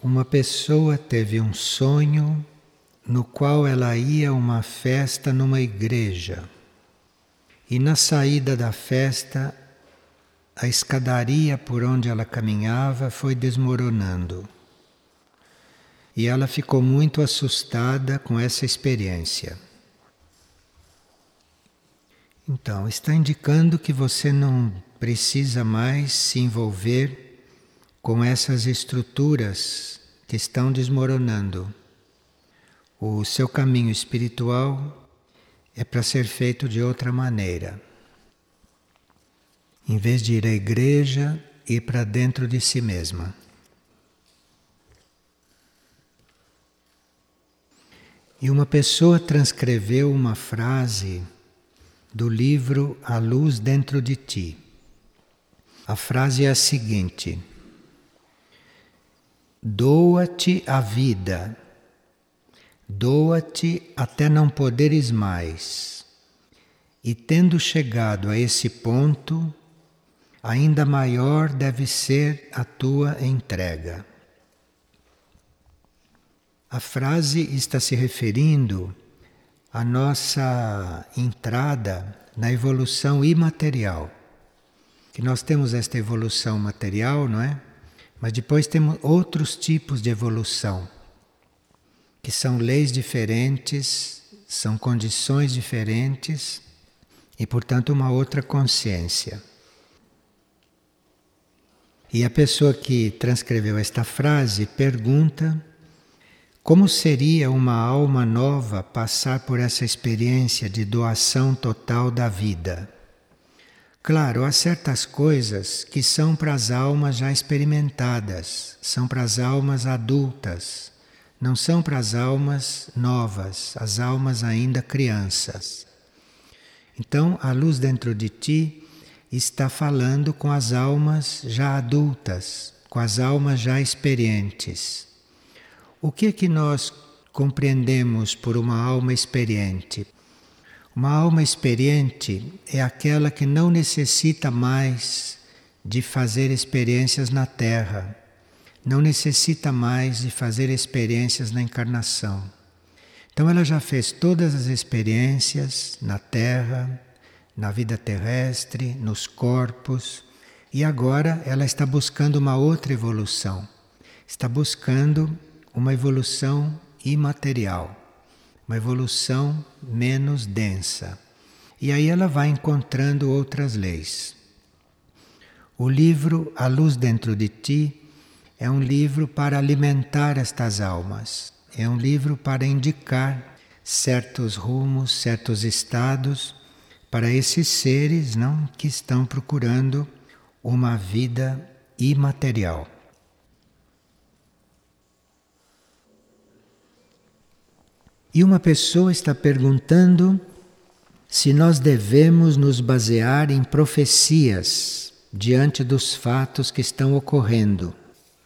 Uma pessoa teve um sonho no qual ela ia a uma festa numa igreja. E na saída da festa, a escadaria por onde ela caminhava foi desmoronando. E ela ficou muito assustada com essa experiência. Então, está indicando que você não precisa mais se envolver com essas estruturas que estão desmoronando. O seu caminho espiritual é para ser feito de outra maneira. Em vez de ir à igreja, ir para dentro de si mesma. E uma pessoa transcreveu uma frase do livro A Luz Dentro de Ti. A frase é a seguinte: doa-te a vida, doa-te até não poderes mais, e tendo chegado a esse ponto, ainda maior deve ser a tua entrega. A frase está se referindo à nossa entrada na evolução imaterial. Que nós temos esta evolução material, não é? Mas depois temos outros tipos de evolução, que são leis diferentes, são condições diferentes e, portanto, uma outra consciência. E a pessoa que transcreveu esta frase pergunta como seria uma alma nova passar por essa experiência de doação total da vida. Claro, há certas coisas que são para as almas já experimentadas, são para as almas adultas, não são para as almas novas, as almas ainda crianças. Então, a luz dentro de ti está falando com as almas já adultas, com as almas já experientes. O que é que nós compreendemos por uma alma experiente? Uma alma experiente é aquela que não necessita mais de fazer experiências na Terra, não necessita mais de fazer experiências na encarnação. Então ela já fez todas as experiências na Terra, na vida terrestre, nos corpos, e agora ela está buscando uma outra evolução. Está buscando uma evolução imaterial. Uma evolução menos densa. E aí ela vai encontrando outras leis. O livro A Luz Dentro de Ti é um livro para alimentar estas almas. É um livro para indicar certos rumos, certos estados para esses seres, não, que estão procurando uma vida imaterial. E uma pessoa está perguntando se nós devemos nos basear em profecias diante dos fatos que estão ocorrendo.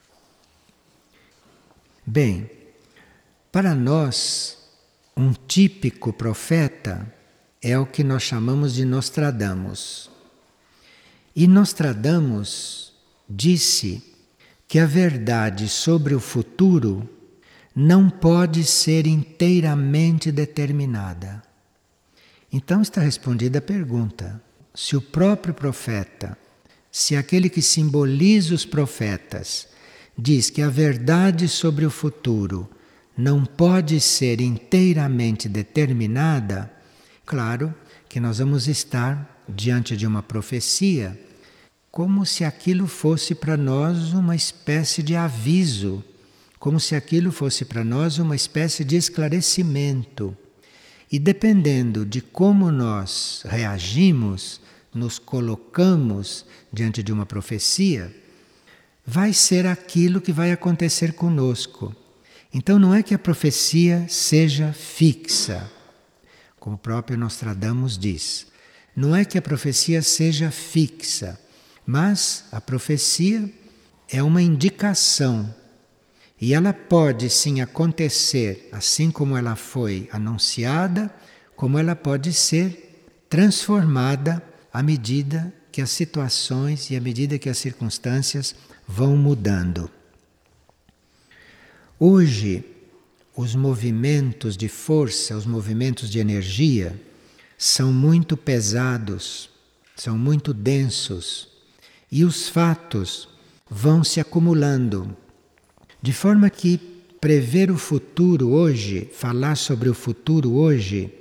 Bem, para nós, um típico profeta é o que nós chamamos de Nostradamus. E Nostradamus disse que a verdade sobre o futuro não pode ser inteiramente determinada. Então está respondida a pergunta: se o próprio profeta, se aquele que simboliza os profetas, diz que a verdade sobre o futuro não pode ser inteiramente determinada, claro que nós vamos estar diante de uma profecia como se aquilo fosse para nós uma espécie de aviso, como se aquilo fosse para nós uma espécie de esclarecimento. E dependendo de como nós reagimos, nos colocamos diante de uma profecia, vai ser aquilo que vai acontecer conosco. Então não é que a profecia seja fixa, como o próprio Nostradamus diz. Não é que a profecia seja fixa, mas a profecia é uma indicação. E ela pode sim acontecer assim como ela foi anunciada, como ela pode ser transformada à medida que as situações e à medida que as circunstâncias vão mudando. Hoje, os movimentos de força, os movimentos de energia, são muito pesados, são muito densos, e os fatos vão se acumulando, de forma que prever o futuro hoje, falar sobre o futuro hoje,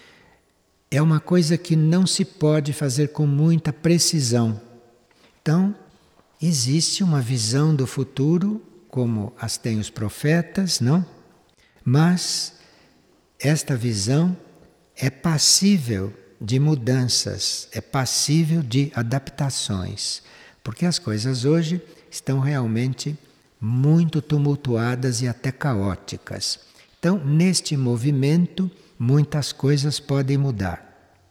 é uma coisa que não se pode fazer com muita precisão. Então, existe uma visão do futuro, como as têm os profetas, não? Mas esta visão é passível de mudanças, é passível de adaptações, porque as coisas hoje estão realmente muito tumultuadas e até caóticas. Então, neste movimento, muitas coisas podem mudar.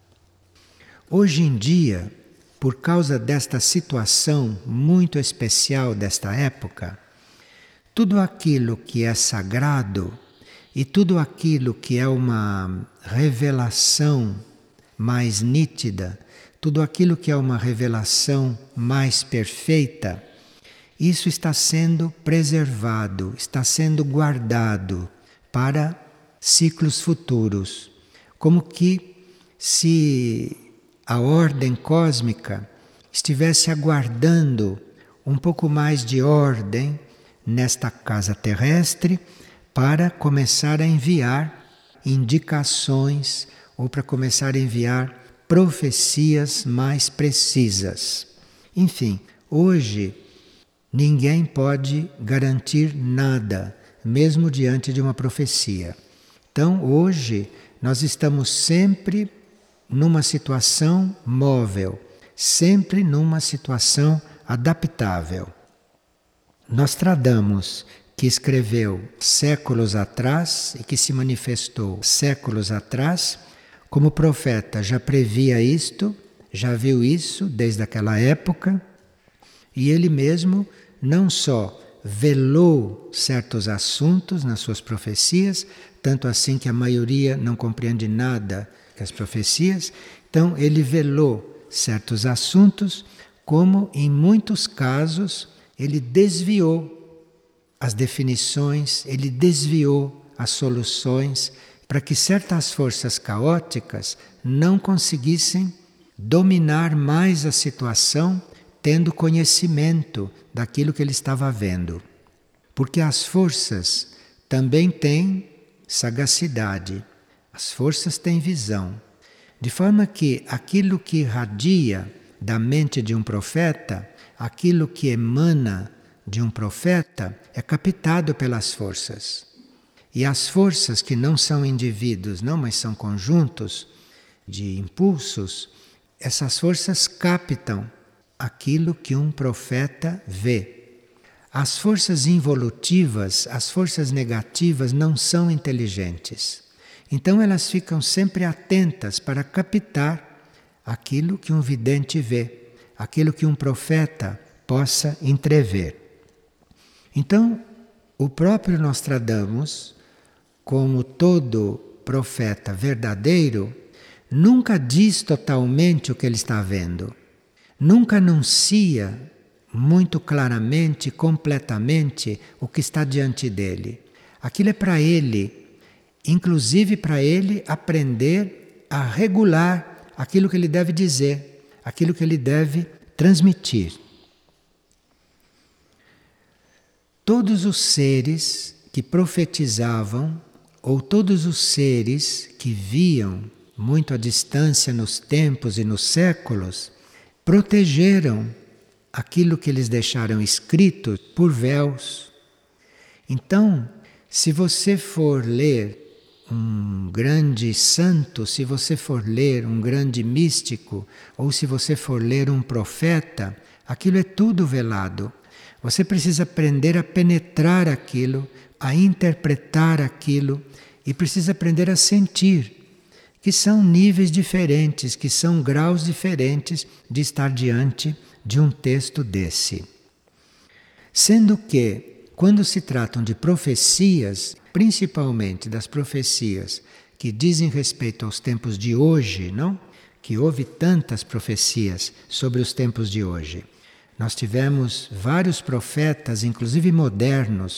Hoje em dia, por causa desta situação muito especial desta época, tudo aquilo que é sagrado e tudo aquilo que é uma revelação mais nítida, tudo aquilo que é uma revelação mais perfeita, isso está sendo preservado, está sendo guardado para ciclos futuros, como que se a ordem cósmica estivesse aguardando um pouco mais de ordem nesta casa terrestre para começar a enviar indicações ou para começar a enviar profecias mais precisas. Enfim, hoje ninguém pode garantir nada, mesmo diante de uma profecia. Então, hoje, nós estamos sempre numa situação móvel, sempre numa situação adaptável. Nostradamus, que escreveu séculos atrás e que se manifestou séculos atrás, como profeta já previa isto, já viu isso desde aquela época, e ele mesmo não só velou certos assuntos nas suas profecias, tanto assim que a maioria não compreende nada das profecias, então ele velou certos assuntos, como em muitos casos ele desviou as definições, ele desviou as soluções para que certas forças caóticas não conseguissem dominar mais a situação, tendo conhecimento daquilo que ele estava vendo. Porque as forças também têm sagacidade, as forças têm visão, de forma que aquilo que irradia da mente de um profeta, aquilo que emana de um profeta, é captado pelas forças. E as forças que não são indivíduos, não, mas são conjuntos de impulsos, essas forças captam aquilo que um profeta vê. As forças involutivas, as forças negativas não são inteligentes. Então elas ficam sempre atentas para captar aquilo que um vidente vê, aquilo que um profeta possa entrever. Então, o próprio Nostradamus, como todo profeta verdadeiro, nunca diz totalmente o que ele está vendo. Nunca anuncia muito claramente, completamente, o que está diante dele. Aquilo é para ele, inclusive para ele aprender a regular aquilo que ele deve dizer, aquilo que ele deve transmitir. Todos os seres que profetizavam, ou todos os seres que viam muito à distância nos tempos e nos séculos, protegeram aquilo que eles deixaram escrito por véus. Então, se você for ler um grande santo, se você for ler um grande místico, ou se você for ler um profeta, aquilo é tudo velado. Você precisa aprender a penetrar aquilo, a interpretar aquilo, e precisa aprender a sentir, que são níveis diferentes, que são graus diferentes de estar diante de um texto desse. Sendo que, quando se tratam de profecias, principalmente das profecias que dizem respeito aos tempos de hoje, não? Que houve tantas profecias sobre os tempos de hoje. Nós tivemos vários profetas, inclusive modernos,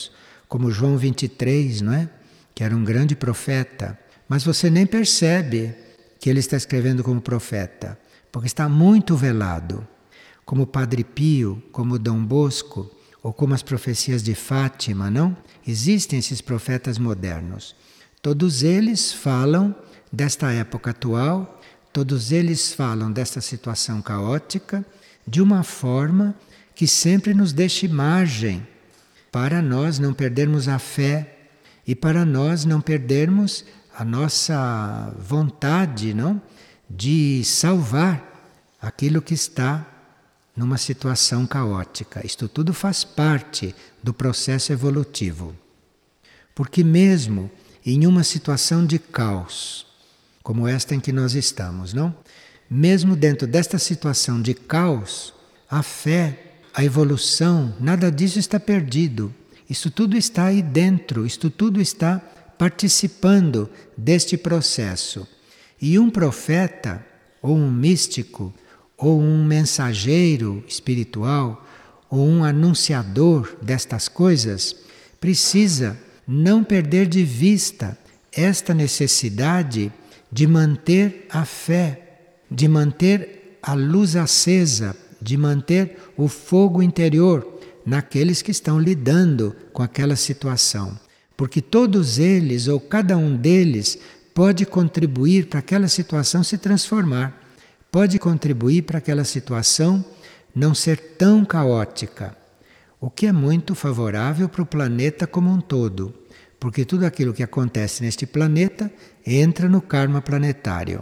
como João 23, não é? Que era um grande profeta, mas você nem percebe que ele está escrevendo como profeta, porque está muito velado. Como Padre Pio, como Dom Bosco, ou como as profecias de Fátima, não? Existem esses profetas modernos. Todos eles falam desta época atual, todos eles falam desta situação caótica, de uma forma que sempre nos deixe margem para nós não perdermos a fé e para nós não perdermos a nossa vontade, não? De salvar aquilo que está numa situação caótica. Isto tudo faz parte do processo evolutivo. Porque mesmo em uma situação de caos, como esta em que nós estamos, não? Mesmo dentro desta situação de caos, a fé, a evolução, nada disso está perdido. Isso tudo está aí dentro, isto tudo está participando deste processo. E um profeta, ou um místico, ou um mensageiro espiritual, ou um anunciador destas coisas, precisa não perder de vista esta necessidade de manter a fé, de manter a luz acesa, de manter o fogo interior naqueles que estão lidando com aquela situação. Porque todos eles, ou cada um deles, pode contribuir para aquela situação se transformar. Pode contribuir para aquela situação não ser tão caótica, o que é muito favorável para o planeta como um todo, porque tudo aquilo que acontece neste planeta entra no karma planetário.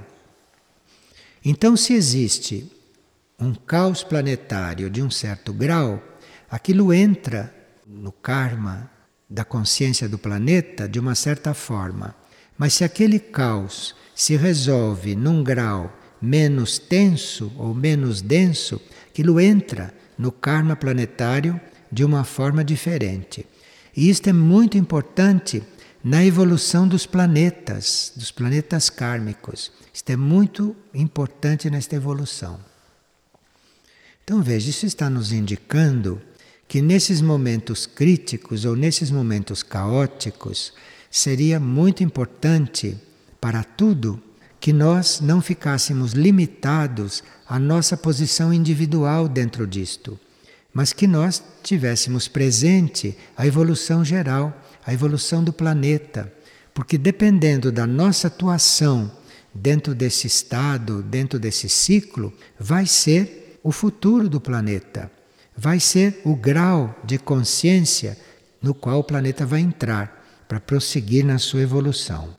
Então, se existe um caos planetário de um certo grau, aquilo entra no karma da consciência do planeta de uma certa forma. Mas se aquele caos se resolve num grau menos tenso ou menos denso, aquilo entra no karma planetário de uma forma diferente. E isto é muito importante na evolução dos planetas kármicos. Isto é muito importante nesta evolução. Então veja, isso está nos indicando que nesses momentos críticos ou nesses momentos caóticos seria muito importante para tudo que nós não ficássemos limitados à nossa posição individual dentro disto, mas que nós tivéssemos presente a evolução geral, a evolução do planeta, porque dependendo da nossa atuação dentro desse estado, dentro desse ciclo, vai ser o futuro do planeta, vai ser o grau de consciência no qual o planeta vai entrar para prosseguir na sua evolução.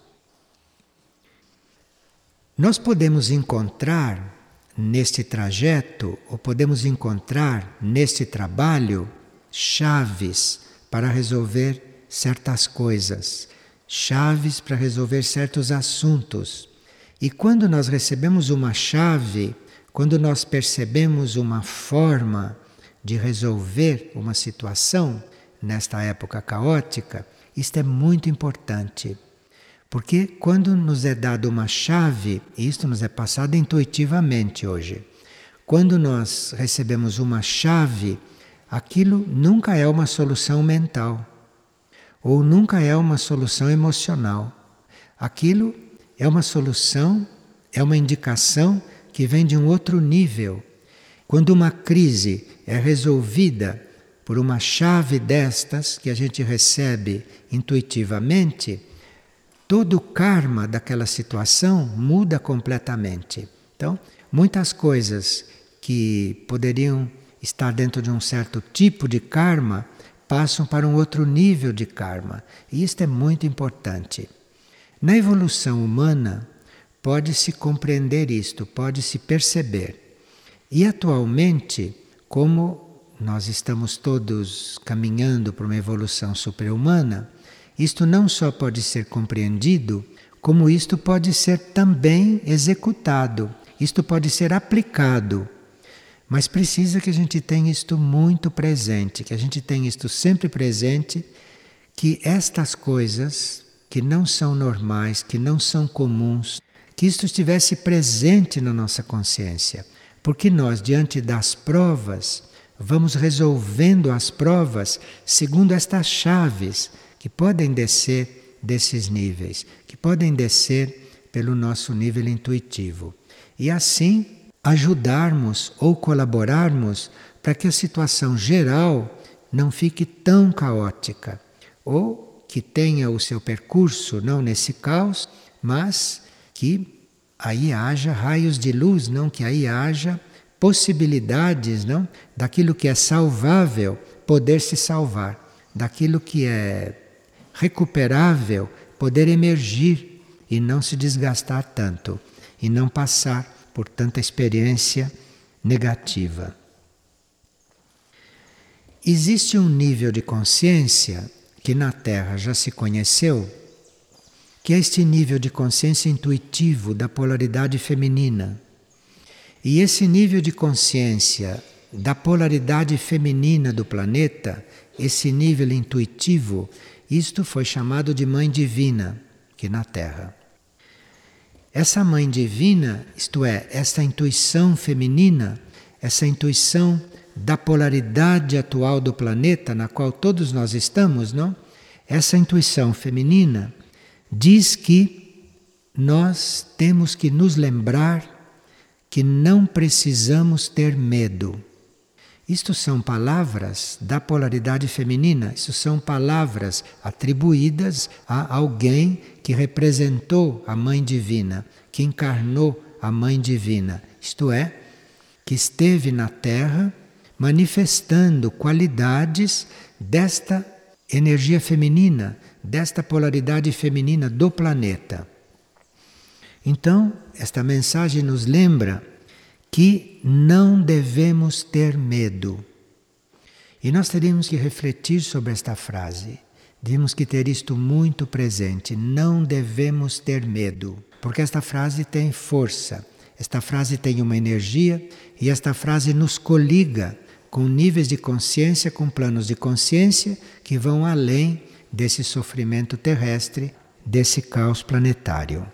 Nós podemos encontrar neste trajeto, ou podemos encontrar neste trabalho, chaves para resolver certas coisas, chaves para resolver certos assuntos. E quando nós recebemos uma chave, quando nós percebemos uma forma de resolver uma situação nesta época caótica, isto é muito importante. Porque quando nos é dada uma chave, e isto nos é passado intuitivamente hoje, quando nós recebemos uma chave, aquilo nunca é uma solução mental, ou nunca é uma solução emocional. Aquilo é uma solução, é uma indicação que vem de um outro nível. Quando uma crise é resolvida por uma chave destas que a gente recebe intuitivamente, todo o karma daquela situação muda completamente. Então, muitas coisas que poderiam estar dentro de um certo tipo de karma passam para um outro nível de karma. E isto é muito importante. Na evolução humana, pode-se compreender isto, pode-se perceber. E atualmente, como nós estamos todos caminhando para uma evolução super-humana, isto não só pode ser compreendido, como isto pode ser também executado, isto pode ser aplicado. Mas precisa que a gente tenha isto muito presente, que a gente tenha isto sempre presente, que estas coisas que não são normais, que não são comuns, que isto estivesse presente na nossa consciência. Porque nós, diante das provas, vamos resolvendo as provas segundo estas chaves que podem descer desses níveis, que podem descer pelo nosso nível intuitivo. E assim ajudarmos ou colaborarmos para que a situação geral não fique tão caótica, ou que tenha o seu percurso não nesse caos, mas que aí haja raios de luz, não, que aí haja possibilidades, não, daquilo que é salvável poder se salvar, daquilo que é recuperável poder emergir e não se desgastar tanto e não passar por tanta experiência negativa. Existe um nível de consciência que na Terra já se conheceu, que é este nível de consciência intuitivo da polaridade feminina. E esse nível de consciência da polaridade feminina do planeta, esse nível intuitivo, isto foi chamado de Mãe Divina, que na Terra. Essa Mãe Divina, isto é, essa intuição feminina, essa intuição da polaridade atual do planeta, na qual todos nós estamos, não? Essa intuição feminina diz que nós temos que nos lembrar que não precisamos ter medo. Isto são palavras da polaridade feminina, isso são palavras atribuídas a alguém que representou a Mãe Divina, que encarnou a Mãe Divina, isto é, que esteve na Terra manifestando qualidades desta energia feminina, desta polaridade feminina do planeta. Então, esta mensagem nos lembra que não devemos ter medo. E nós teríamos que refletir sobre esta frase. Temos que ter isto muito presente. Não devemos ter medo. Porque esta frase tem força. Esta frase tem uma energia e esta frase nos coliga com níveis de consciência, com planos de consciência que vão além desse sofrimento terrestre, desse caos planetário.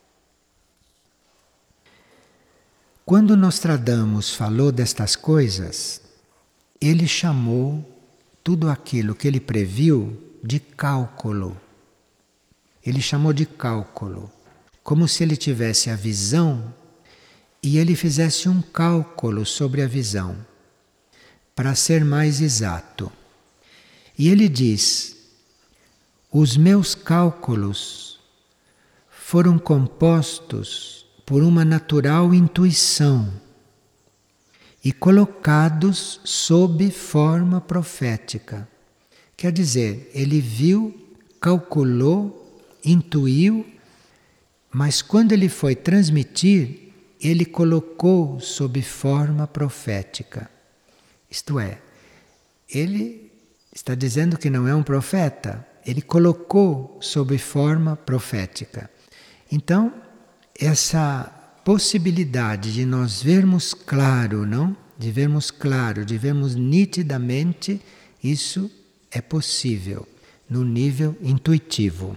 Quando Nostradamus falou destas coisas, ele chamou tudo aquilo que ele previu de cálculo. Ele chamou de cálculo, como se ele tivesse a visão e ele fizesse um cálculo sobre a visão, para ser mais exato. E ele diz: os meus cálculos foram compostos por uma natural intuição e colocados sob forma profética. Quer dizer, ele viu, calculou, intuiu, mas quando ele foi transmitir, ele colocou sob forma profética. Isto é, ele está dizendo que não é um profeta, ele colocou sob forma profética. Então, essa possibilidade de nós vermos claro, não? De vermos claro, de vermos nitidamente, isso é possível no nível intuitivo.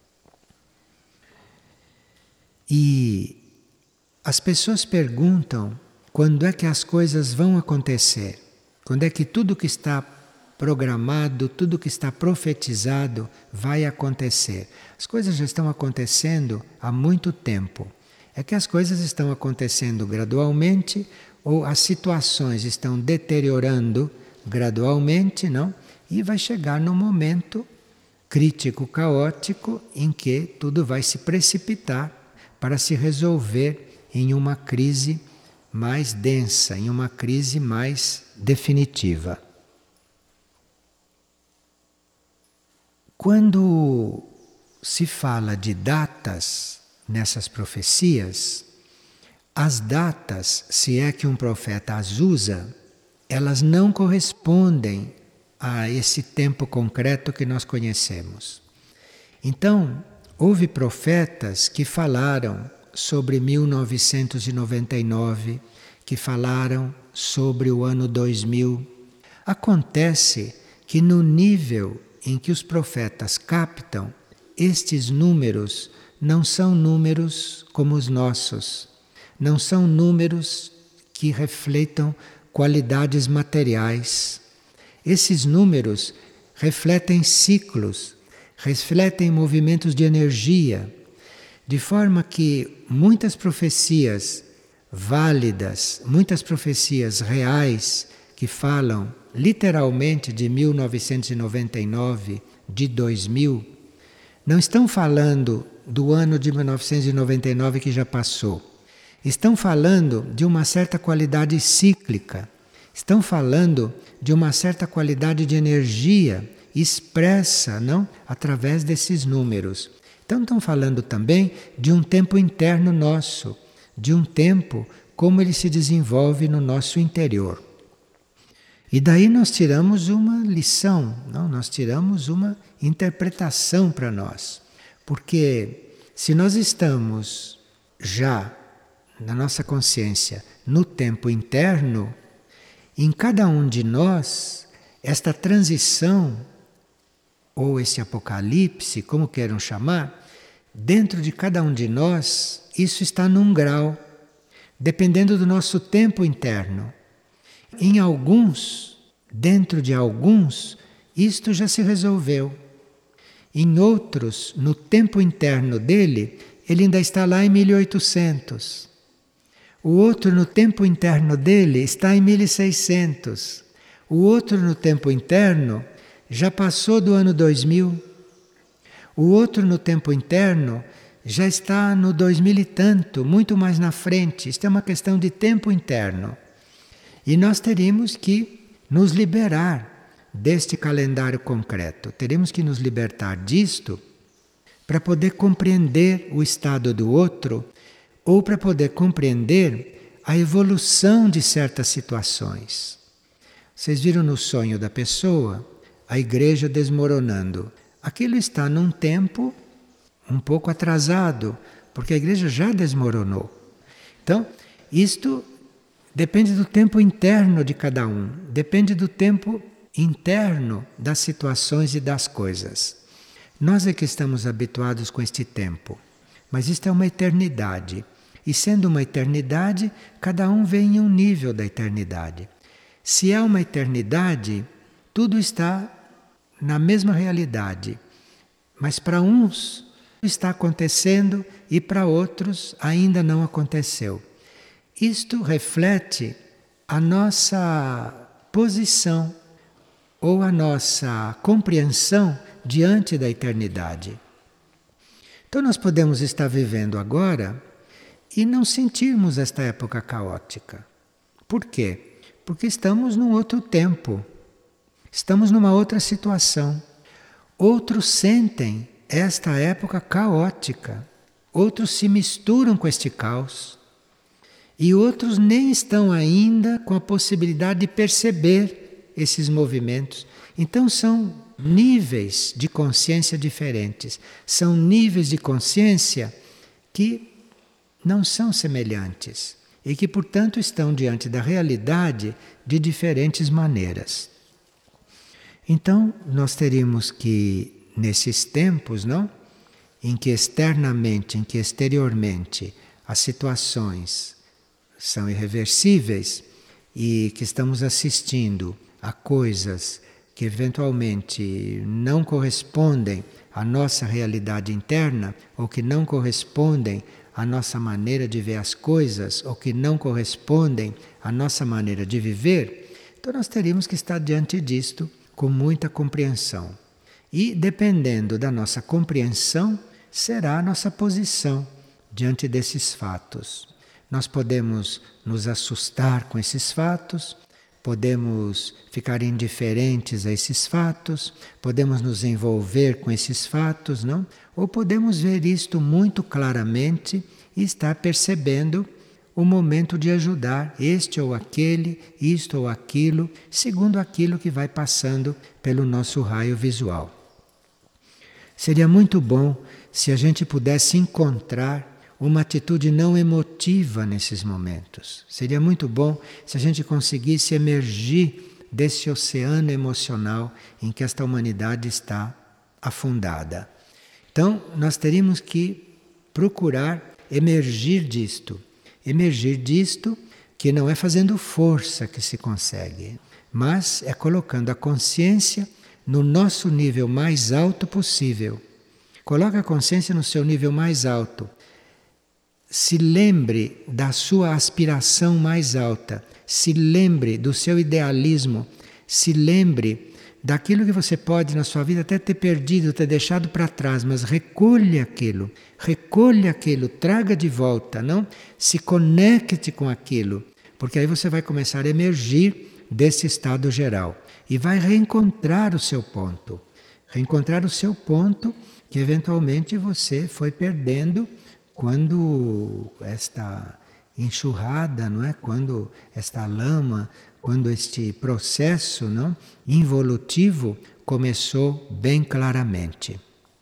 E as pessoas perguntam quando é que as coisas vão acontecer, quando é que tudo que está programado, tudo que está profetizado vai acontecer. As coisas já estão acontecendo há muito tempo. É que as coisas estão acontecendo gradualmente ou as situações estão deteriorando gradualmente, não? E vai chegar num momento crítico, caótico, em que tudo vai se precipitar para se resolver em uma crise mais densa, em uma crise mais definitiva. Quando se fala de datas nessas profecias, as datas, se é que um profeta as usa, elas não correspondem a esse tempo concreto que nós conhecemos. Então, houve profetas que falaram sobre 1999, que falaram sobre o ano 2000. Acontece que no nível em que os profetas captam, estes números não são números como os nossos, não são números que refletam qualidades materiais. Esses números refletem ciclos, refletem movimentos de energia, de forma que muitas profecias válidas, muitas profecias reais que falam literalmente de 1999, de 2000, não estão falando do ano de 1999 que já passou. Estão falando de uma certa qualidade cíclica. Estão falando de uma certa qualidade de energia expressa, não, através desses números. Então estão falando também de um tempo interno nosso, de um tempo como ele se desenvolve no nosso interior. E daí nós tiramos uma lição, não? Nós tiramos uma interpretação para nós. Porque se nós estamos já na nossa consciência no tempo interno, em cada um de nós, esta transição, ou esse apocalipse, como queiram chamar, dentro de cada um de nós, isso está num grau, dependendo do nosso tempo interno. Em alguns, dentro de alguns, isto já se resolveu. Em outros, no tempo interno dele, ele ainda está lá em 1800. O outro, no tempo interno dele, está em 1600. O outro, no tempo interno, já passou do ano 2000. O outro, no tempo interno, já está no 2000 e tanto, muito mais na frente. Isto é uma questão de tempo interno. E nós teríamos que nos liberar deste calendário concreto. Teríamos que nos libertar disto para poder compreender o estado do outro ou para poder compreender a evolução de certas situações. Vocês viram no sonho da pessoa a igreja desmoronando. Aquilo está num tempo um pouco atrasado, porque a igreja já desmoronou. Então, isto depende do tempo interno de cada um, depende do tempo interno das situações e das coisas. Nós é que estamos habituados com este tempo, mas isto é uma eternidade. E sendo uma eternidade, cada um vem em um nível da eternidade. Se é uma eternidade, tudo está na mesma realidade. Mas para uns está acontecendo e para outros ainda não aconteceu. Isto reflete a nossa posição ou a nossa compreensão diante da eternidade. Então nós podemos estar vivendo agora e não sentirmos esta época caótica. Por quê? Porque estamos num outro tempo, estamos numa outra situação. Outros sentem esta época caótica, outros se misturam com este caos e outros nem estão ainda com a possibilidade de perceber esses movimentos. Então são níveis de consciência diferentes, são níveis de consciência que não são semelhantes e que, portanto, estão diante da realidade de diferentes maneiras. Então, nós teríamos que, nesses tempos, não? Em que externamente, em que exteriormente as situações são irreversíveis e que estamos assistindo a coisas que eventualmente não correspondem à nossa realidade interna ou que não correspondem à nossa maneira de ver as coisas ou que não correspondem à nossa maneira de viver, então nós teríamos que estar diante disto com muita compreensão. E, dependendo da nossa compreensão, será a nossa posição diante desses fatos. Nós podemos nos assustar com esses fatos, podemos ficar indiferentes a esses fatos, podemos nos envolver com esses fatos, não? Ou podemos ver isto muito claramente e estar percebendo o momento de ajudar este ou aquele, isto ou aquilo, segundo aquilo que vai passando pelo nosso raio visual. Seria muito bom se a gente pudesse encontrar uma atitude não emotiva nesses momentos. Seria muito bom se a gente conseguisse emergir desse oceano emocional em que esta humanidade está afundada. Então, nós teríamos que procurar emergir disto que não é fazendo força que se consegue, mas é colocando a consciência no nosso nível mais alto possível. Coloque a consciência no seu nível mais alto. Se lembre da sua aspiração mais alta. Se lembre do seu idealismo. Se lembre daquilo que você pode na sua vida até ter perdido, ter deixado para trás, mas recolha aquilo, traga de volta, não? Se conecte com aquilo, porque aí você vai começar a emergir desse estado geral e vai reencontrar o seu ponto. Reencontrar o seu ponto que eventualmente você foi perdendo quando esta enxurrada, não é? Quando esta lama, quando este processo, não, involutivo começou bem claramente.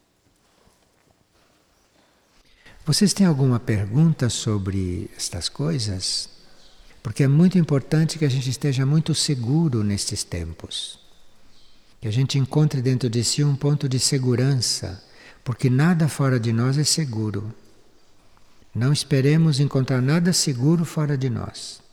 Vocês têm alguma pergunta sobre estas coisas? Porque é muito importante que a gente esteja muito seguro nestes tempos. Que a gente encontre dentro de si um ponto de segurança, porque nada fora de nós é seguro. Não esperemos encontrar nada seguro fora de nós.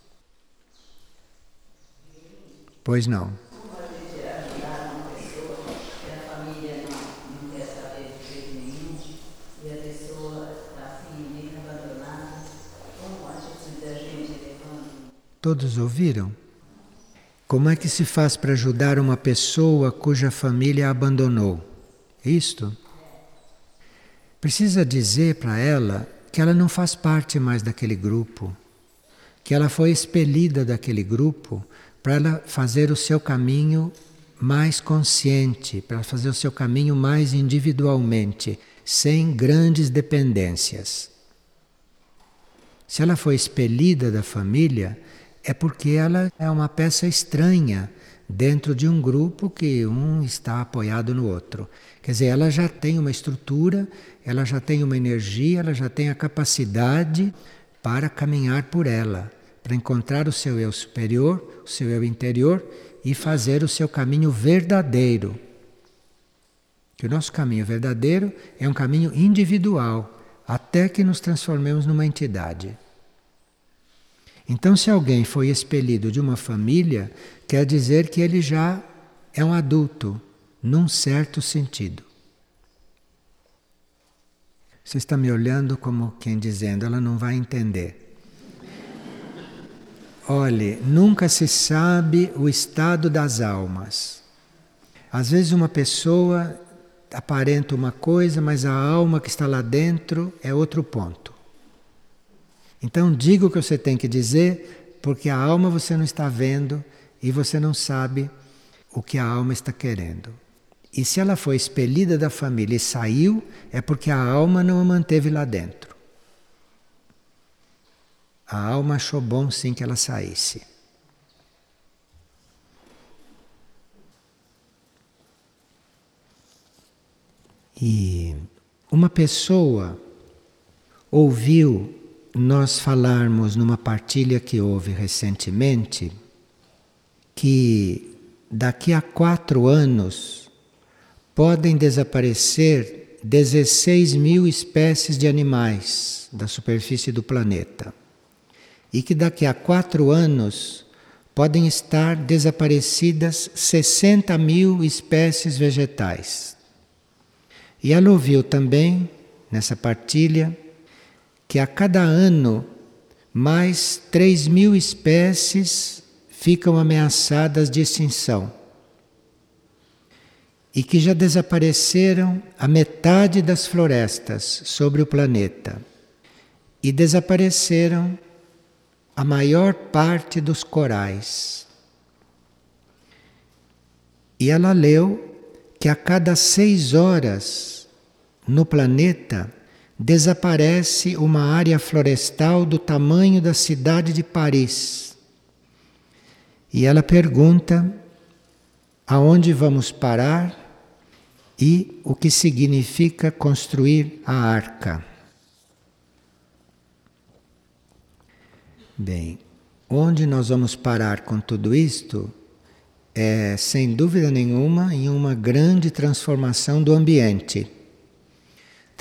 Pois não. Como a gente ajudar uma pessoa que a família não quer saber de jeito nenhum e a pessoa está assim, meio abandonada? Como a gente levando? Todos ouviram? Como é que se faz para ajudar uma pessoa cuja família a abandonou? Isto? Precisa dizer para ela que ela não faz parte mais daquele grupo, que ela foi expelida daquele grupo para ela fazer o seu caminho mais consciente, para fazer o seu caminho mais individualmente, sem grandes dependências. Se ela foi expelida da família, é porque ela é uma peça estranha dentro de um grupo que um está apoiado no outro. Quer dizer, ela já tem uma estrutura, ela já tem uma energia, ela já tem a capacidade para caminhar por ela, para encontrar o seu eu superior, o seu eu interior e fazer o seu caminho verdadeiro. Que o nosso caminho verdadeiro é um caminho individual, até que nos transformemos numa entidade. Então, se alguém foi expelido de uma família, quer dizer que ele já é um adulto, num certo sentido. Você está me olhando como quem dizendo, ela não vai entender. Olhe, nunca se sabe o estado das almas. Às vezes uma pessoa aparenta uma coisa, mas a alma que está lá dentro é outro ponto. Então diga o que você tem que dizer, porque a alma você não está vendo e você não sabe o que a alma está querendo. E se ela foi expelida da família e saiu, é porque a alma não a manteve lá dentro. A alma achou bom sim que ela saísse. E uma pessoa ouviu nós falarmos numa partilha que houve recentemente que daqui a 4 anos podem desaparecer 16 mil espécies de animais da superfície do planeta. E que daqui a 4 anos podem estar desaparecidas 60 mil espécies vegetais. E ela ouviu também, nessa partilha, que a cada ano mais 3 mil espécies ficam ameaçadas de extinção. E que já desapareceram a metade das florestas sobre o planeta. E desapareceram a maior parte dos corais. E ela leu que a cada 6 horas no planeta desaparece uma área florestal do tamanho da cidade de Paris. E ela pergunta aonde vamos parar e o que significa construir a arca. Bem, onde nós vamos parar com tudo isto é, sem dúvida nenhuma, em uma grande transformação do ambiente.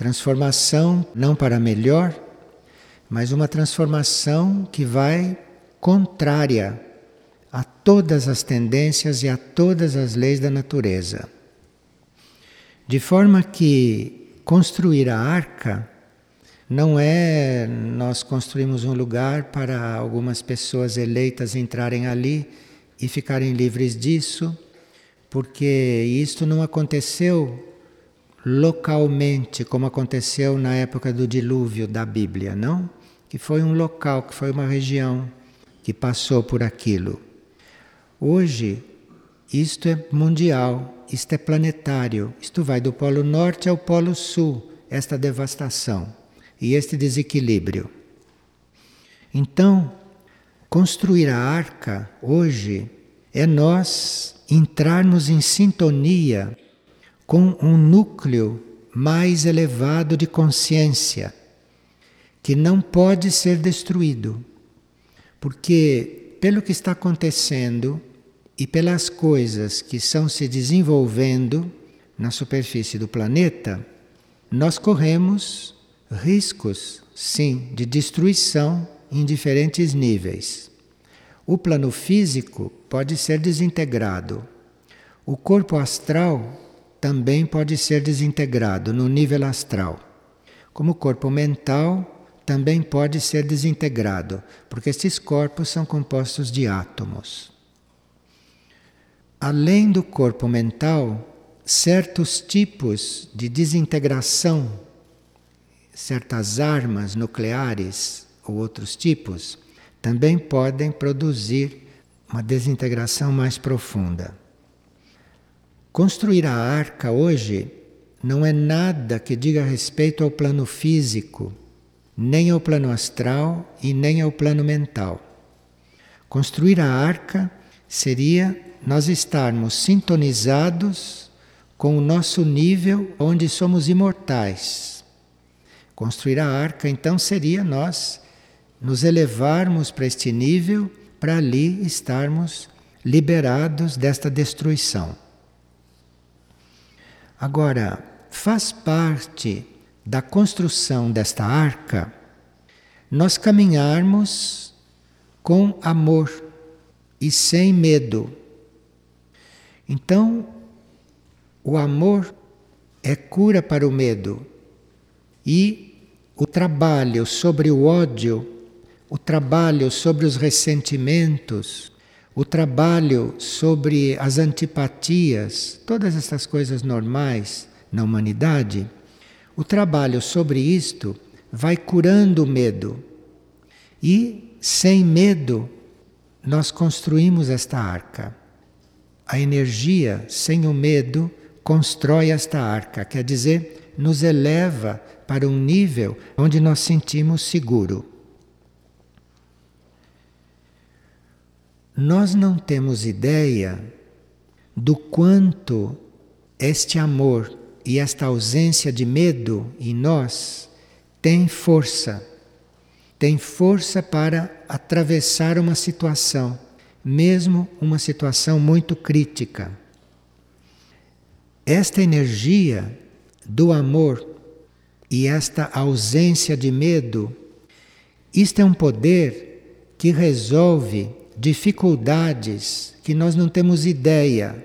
Transformação não para melhor, mas uma transformação que vai contrária a todas as tendências e a todas as leis da natureza. De forma que construir a arca não é nós construímos um lugar para algumas pessoas eleitas entrarem ali e ficarem livres disso, porque isto não aconteceu localmente, como aconteceu na época do dilúvio da Bíblia, não? Que foi um local, que foi uma região que passou por aquilo. Hoje, isto é mundial, isto é planetário, isto vai do Polo Norte ao Polo Sul, esta devastação e este desequilíbrio. Então, construir a arca hoje é nós entrarmos em sintonia com um núcleo mais elevado de consciência, que não pode ser destruído, porque pelo que está acontecendo e pelas coisas que estão se desenvolvendo na superfície do planeta, nós corremos riscos, sim, de destruição em diferentes níveis. O plano físico pode ser desintegrado. O corpo astral também pode ser desintegrado no nível astral. Como o corpo mental também pode ser desintegrado, porque estes corpos são compostos de átomos. Além do corpo mental, certos tipos de desintegração, certas armas nucleares ou outros tipos, também podem produzir uma desintegração mais profunda. Construir a arca hoje não é nada que diga respeito ao plano físico, nem ao plano astral e nem ao plano mental. Construir a arca seria nós estarmos sintonizados com o nosso nível onde somos imortais. Construir a arca, então, seria nós nos elevarmos para este nível, para ali estarmos liberados desta destruição. Agora, faz parte da construção desta arca nós caminharmos com amor e sem medo. Então, o amor é cura para o medo e o trabalho sobre o ódio, o trabalho sobre os ressentimentos, o trabalho sobre as antipatias, todas essas coisas normais na humanidade, o trabalho sobre isto vai curando o medo. E, sem medo, nós construímos esta arca. A energia, sem o medo, constrói esta arca, quer dizer, nos eleva para um nível onde nós sentimos seguro. Nós não temos ideia do quanto este amor e esta ausência de medo em nós tem força para atravessar uma situação, mesmo uma situação muito crítica. Esta energia do amor e esta ausência de medo, isto é um poder que resolve dificuldades que nós não temos ideia.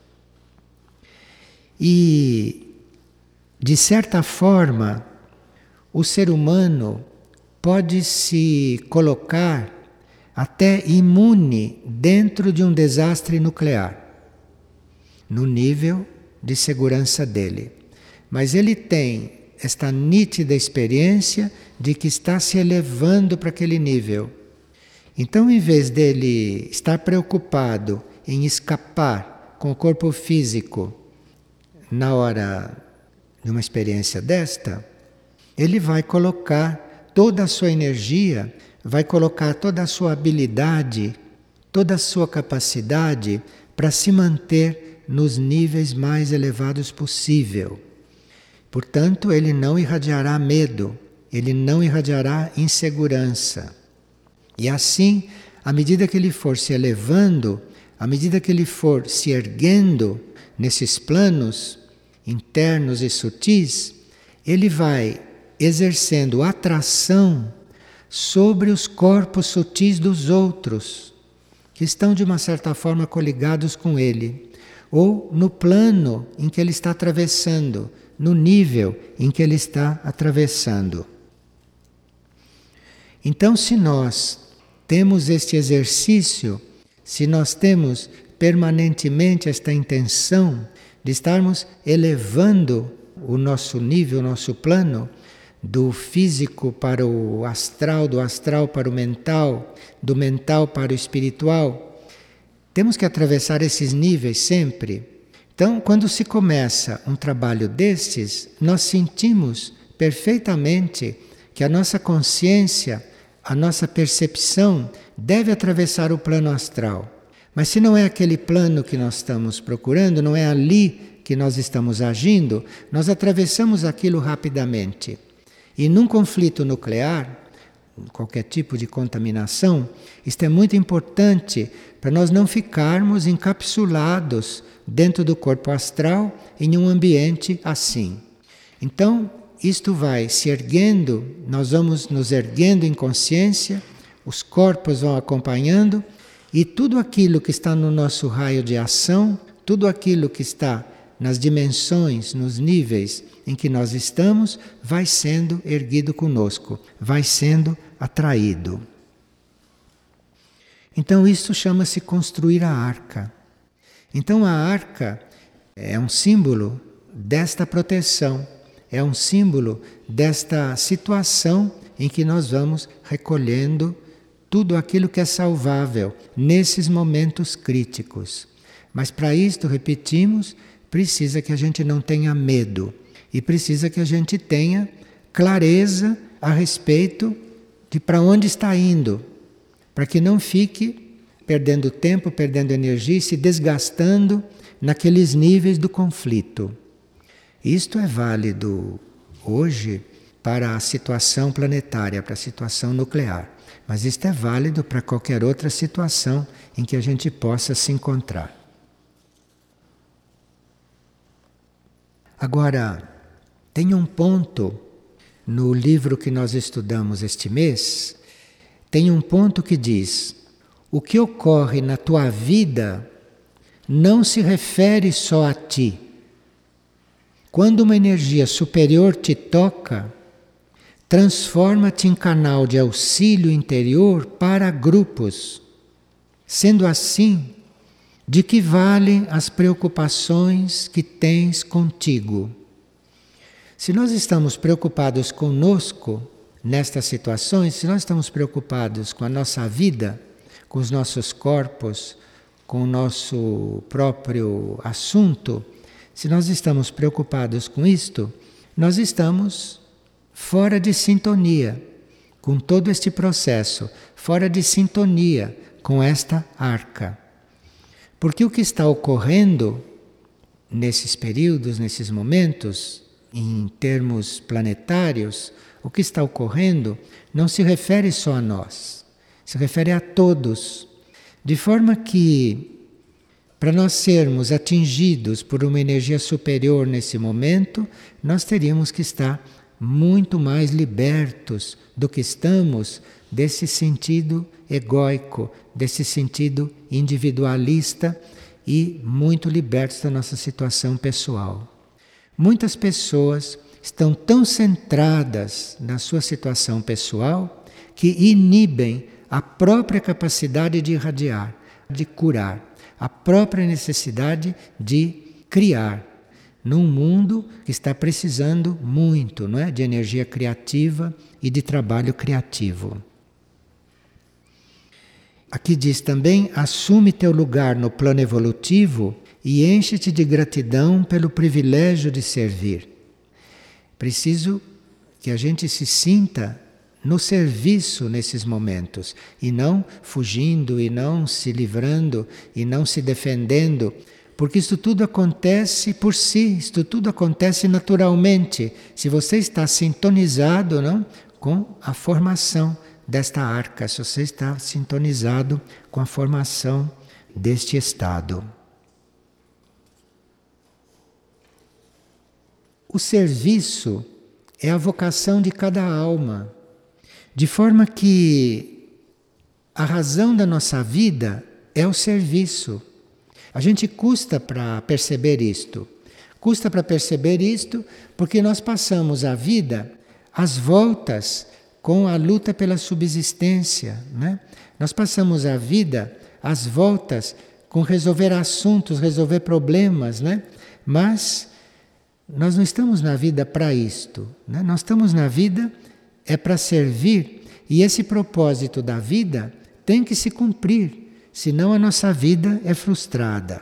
E, de certa forma, o ser humano pode se colocar até imune dentro de um desastre nuclear, no nível de segurança dele. Mas ele tem esta nítida experiência de que está se elevando para aquele nível. Então, em vez dele estar preocupado em escapar com o corpo físico na hora de uma experiência desta, ele vai colocar toda a sua energia, vai colocar toda a sua habilidade, toda a sua capacidade para se manter nos níveis mais elevados possível. Portanto, ele não irradiará medo, ele não irradiará insegurança. E assim, à medida que ele for se elevando, à medida que ele for se erguendo nesses planos internos e sutis, ele vai exercendo atração sobre os corpos sutis dos outros, que estão de uma certa forma coligados com ele, ou no plano em que ele está atravessando, no nível em que ele está atravessando. Então, se nós temos este exercício, se nós temos permanentemente esta intenção de estarmos elevando o nosso nível, o nosso plano, do físico para o astral, do astral para o mental, do mental para o espiritual, temos que atravessar esses níveis sempre. Então, quando se começa um trabalho destes, nós sentimos perfeitamente que a nossa consciência, a nossa percepção deve atravessar o plano astral. Mas se não é aquele plano que nós estamos procurando, não é ali que nós estamos agindo, nós atravessamos aquilo rapidamente. E num conflito nuclear, qualquer tipo de contaminação, isto é muito importante para nós não ficarmos encapsulados dentro do corpo astral em um ambiente assim. Então, isto vai se erguendo, nós vamos nos erguendo em consciência, os corpos vão acompanhando e tudo aquilo que está no nosso raio de ação, tudo aquilo que está nas dimensões, nos níveis em que nós estamos, vai sendo erguido conosco, vai sendo atraído. Então isso chama-se construir a arca. Então a arca é um símbolo desta proteção, é um símbolo desta situação em que nós vamos recolhendo tudo aquilo que é salvável nesses momentos críticos. Mas para isto, repetimos, precisa que a gente não tenha medo e precisa que a gente tenha clareza a respeito de para onde está indo, para que não fique perdendo tempo, perdendo energia e se desgastando naqueles níveis do conflito. Isto é válido hoje para a situação planetária, para a situação nuclear, mas isto é válido para qualquer outra situação em que a gente possa se encontrar. Agora, tem um ponto no livro que nós estudamos este mês, tem um ponto que diz: o que ocorre na tua vida não se refere só a ti. Quando uma energia superior te toca, transforma-te em canal de auxílio interior para grupos. Sendo assim, de que valem as preocupações que tens contigo? Se nós estamos preocupados conosco nestas situações, se nós estamos preocupados com a nossa vida, com os nossos corpos, com o nosso próprio assunto, se nós estamos preocupados com isto, nós estamos fora de sintonia com todo este processo, fora de sintonia com esta arca. Porque o que está ocorrendo nesses períodos, nesses momentos, em termos planetários, o que está ocorrendo não se refere só a nós, se refere a todos. De forma que, para nós sermos atingidos por uma energia superior nesse momento, nós teríamos que estar muito mais libertos do que estamos desse sentido egóico, desse sentido individualista e muito libertos da nossa situação pessoal. Muitas pessoas estão tão centradas na sua situação pessoal que inibem a própria capacidade de irradiar, de curar, a própria necessidade de criar num mundo que está precisando muito, não é, de energia criativa e de trabalho criativo. Aqui diz também: assume teu lugar no plano evolutivo e enche-te de gratidão pelo privilégio de servir. Preciso que a gente se sinta no serviço nesses momentos, e não fugindo, e não se livrando, e não se defendendo, porque isto tudo acontece por si, isto tudo acontece naturalmente, se você está sintonizado, não, com a formação desta arca, se você está sintonizado com a formação deste estado. O serviço é a vocação de cada alma. De forma que a razão da nossa vida é o serviço. A gente custa para perceber isto. Custa para perceber isto porque nós passamos a vida às voltas com a luta pela subsistência, né? Nós passamos a vida às voltas com resolver assuntos, resolver problemas, né? Mas nós não estamos na vida para isto, né? Nós estamos na vida para servir, e esse propósito da vida tem que se cumprir, senão a nossa vida é frustrada.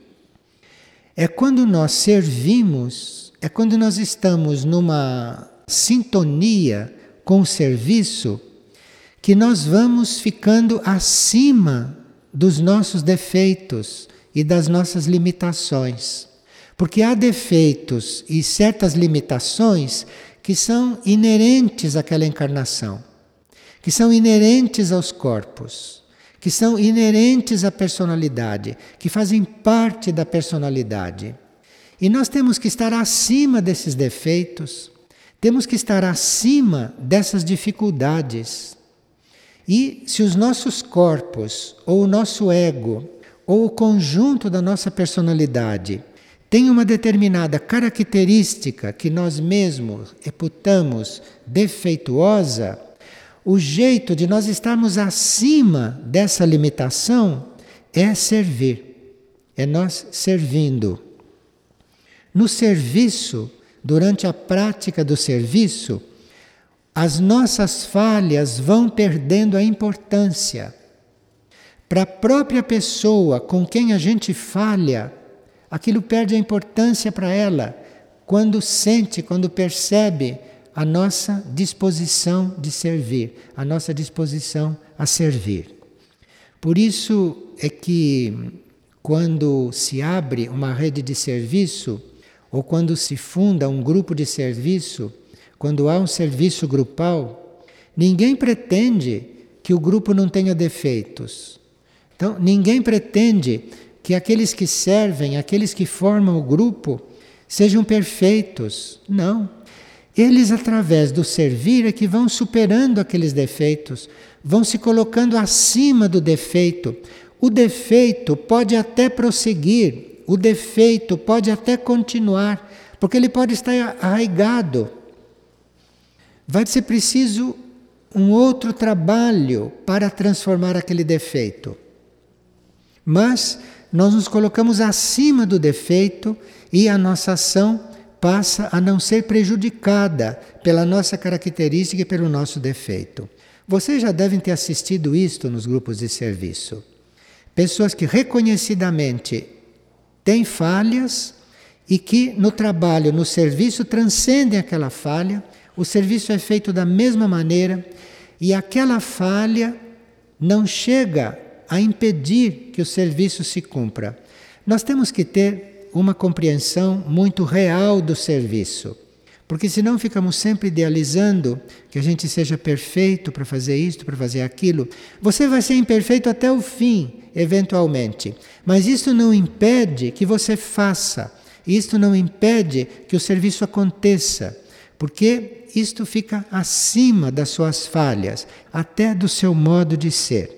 É quando nós servimos, é quando nós estamos numa sintonia com o serviço, que nós vamos ficando acima dos nossos defeitos e das nossas limitações. Porque há defeitos e certas limitações que são inerentes àquela encarnação, que são inerentes aos corpos, que são inerentes à personalidade, que fazem parte da personalidade. E nós temos que estar acima desses defeitos, temos que estar acima dessas dificuldades. E se os nossos corpos, ou o nosso ego, ou o conjunto da nossa personalidade tem uma determinada característica que nós mesmos reputamos defeituosa, o jeito de nós estarmos acima dessa limitação é servir, é nós servindo. No serviço, durante a prática do serviço, as nossas falhas vão perdendo a importância. Para a própria pessoa com quem a gente falha, aquilo perde a importância para ela, quando sente, quando percebe a nossa disposição de servir, a nossa disposição a servir. Por isso é que quando se abre uma rede de serviço, ou quando se funda um grupo de serviço, quando há um serviço grupal, ninguém pretende que o grupo não tenha defeitos. Então, ninguém pretende que aqueles que servem, aqueles que formam o grupo, sejam perfeitos. Não. Eles, através do servir, é que vão superando aqueles defeitos, vão se colocando acima do defeito. O defeito pode até prosseguir, o defeito pode até continuar, porque ele pode estar arraigado. Vai ser preciso um outro trabalho para transformar aquele defeito. Mas nós nos colocamos acima do defeito e a nossa ação passa a não ser prejudicada pela nossa característica e pelo nosso defeito. Vocês já devem ter assistido isto nos grupos de serviço. Pessoas que reconhecidamente têm falhas e que no trabalho, no serviço, transcendem aquela falha. O serviço é feito da mesma maneira e aquela falha não chega a impedir que o serviço se cumpra. Nós temos que ter uma compreensão muito real do serviço, porque senão ficamos sempre idealizando que a gente seja perfeito para fazer isto, para fazer aquilo. Você vai ser imperfeito até o fim, eventualmente, mas isso não impede que você faça, isto não impede que o serviço aconteça, porque isto fica acima das suas falhas, até do seu modo de ser.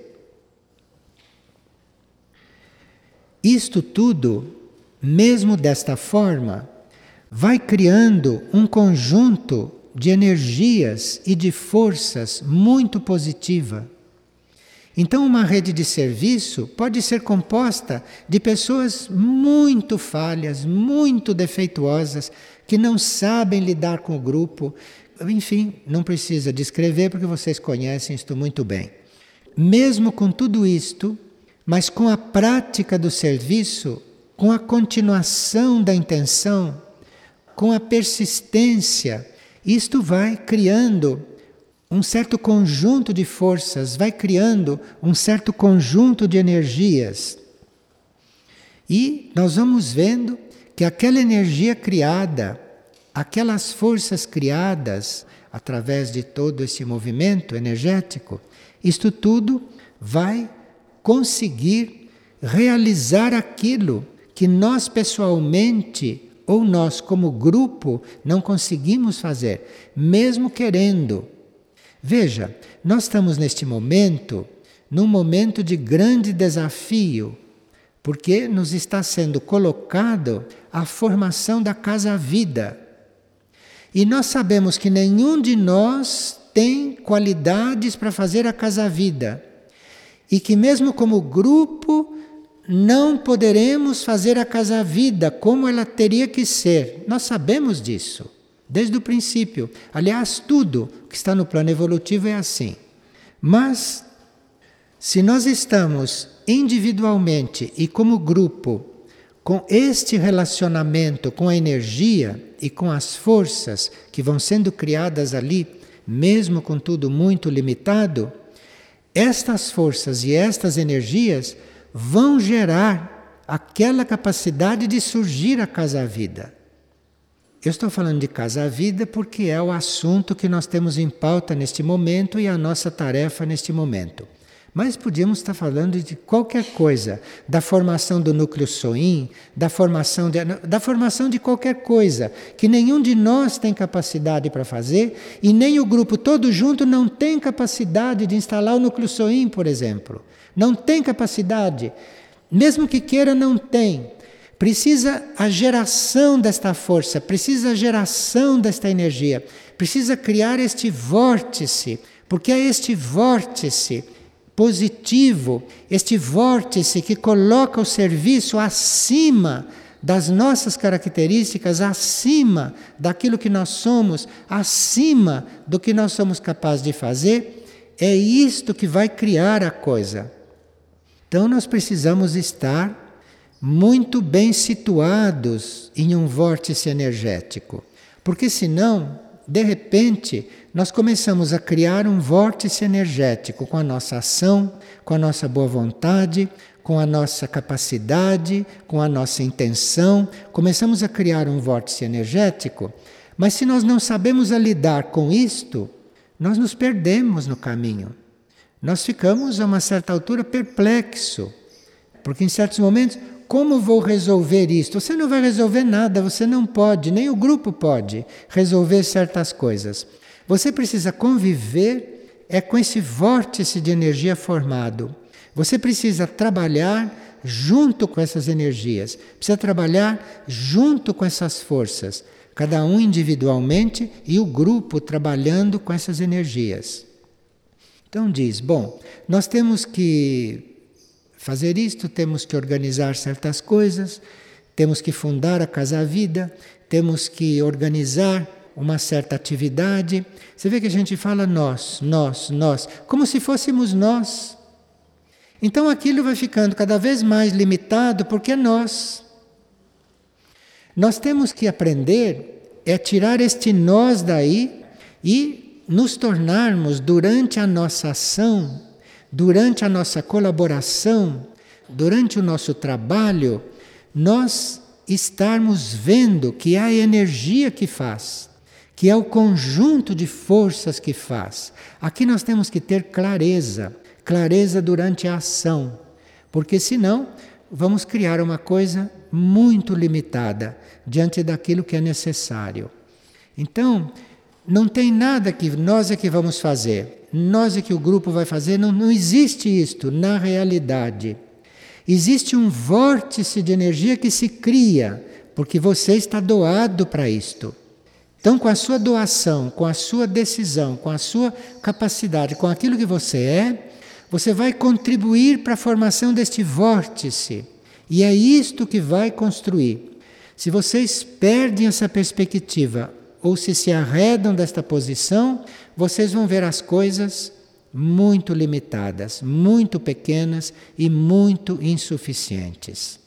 Isto tudo, mesmo desta forma, vai criando um conjunto de energias e de forças muito positiva. Então, uma rede de serviço pode ser composta de pessoas muito falhas, muito defeituosas, que não sabem lidar com o grupo. Enfim, não precisa descrever porque vocês conhecem isto muito bem. Mesmo com tudo isto, mas com a prática do serviço, com a continuação da intenção, com a persistência, isto vai criando um certo conjunto de forças, vai criando um certo conjunto de energias. E nós vamos vendo que aquela energia criada, aquelas forças criadas através de todo esse movimento energético, isto tudo vai conseguir realizar aquilo que nós pessoalmente ou nós como grupo não conseguimos fazer, mesmo querendo, Veja, nós estamos neste momento, num momento de grande desafio, porque nos está sendo colocado a formação da casa-vida. E nós sabemos que nenhum de nós tem qualidades para fazer a casa-vida. E que mesmo como grupo, não poderemos fazer a casa-vida como ela teria que ser. Nós sabemos disso, desde o princípio. Aliás, tudo que está no plano evolutivo é assim. Mas, se nós estamos individualmente e como grupo, com este relacionamento com a energia e com as forças que vão sendo criadas ali, mesmo com tudo muito limitado, estas forças e estas energias vão gerar aquela capacidade de surgir a casa-vida. Eu estou falando de casa-vida porque é o assunto que nós temos em pauta neste momento e a nossa tarefa neste momento. Mas podíamos estar falando de qualquer coisa, da formação do núcleo Soin, da formação de qualquer coisa, que nenhum de nós tem capacidade para fazer, e nem o grupo todo junto não tem capacidade de instalar o núcleo Soin, por exemplo. Não tem capacidade. Mesmo que queira, não tem. Precisa a geração desta força, precisa a geração desta energia, precisa criar este vórtice, porque é este vórtice positivo, este vórtice que coloca o serviço acima das nossas características, acima daquilo que nós somos, acima do que nós somos capazes de fazer, é isto que vai criar a coisa. Então nós precisamos estar muito bem situados em um vórtice energético, porque senão, de repente, nós começamos a criar um vórtice energético com a nossa ação, com a nossa boa vontade, com a nossa capacidade, com a nossa intenção. Começamos a criar um vórtice energético, mas se nós não sabemos lidar com isto, nós nos perdemos no caminho. Nós ficamos a uma certa altura perplexos, porque em certos momentos, como vou resolver isto? Você não vai resolver nada, você não pode, nem o grupo pode resolver certas coisas. Você precisa conviver com esse vórtice de energia formado. Você precisa trabalhar junto com essas energias, precisa trabalhar junto com essas forças, cada um individualmente e o grupo trabalhando com essas energias. Então diz, bom, nós temos que fazer isto, temos que organizar certas coisas, temos que fundar a casa-vida, temos que organizar uma certa atividade. Você vê que a gente fala nós, como se fôssemos nós. Então aquilo vai ficando cada vez mais limitado porque é nós. Nós temos que aprender a tirar este nós daí e nos tornarmos, durante a nossa ação, durante a nossa colaboração, durante o nosso trabalho, nós estarmos vendo que é a energia que faz, que é o conjunto de forças que faz. Aqui nós temos que ter clareza durante a ação, porque senão vamos criar uma coisa muito limitada diante daquilo que é necessário. Então, não tem nada que nós é que vamos fazer, nós é que o grupo vai fazer, não existe isto na realidade. Existe um vórtice de energia que se cria, porque você está doado para isto. Então, com a sua doação, com a sua decisão, com a sua capacidade, com aquilo que você é, você vai contribuir para a formação deste vórtice. E é isto que vai construir. Se vocês perdem essa perspectiva, ou se arredam desta posição, vocês vão ver as coisas muito limitadas, muito pequenas e muito insuficientes.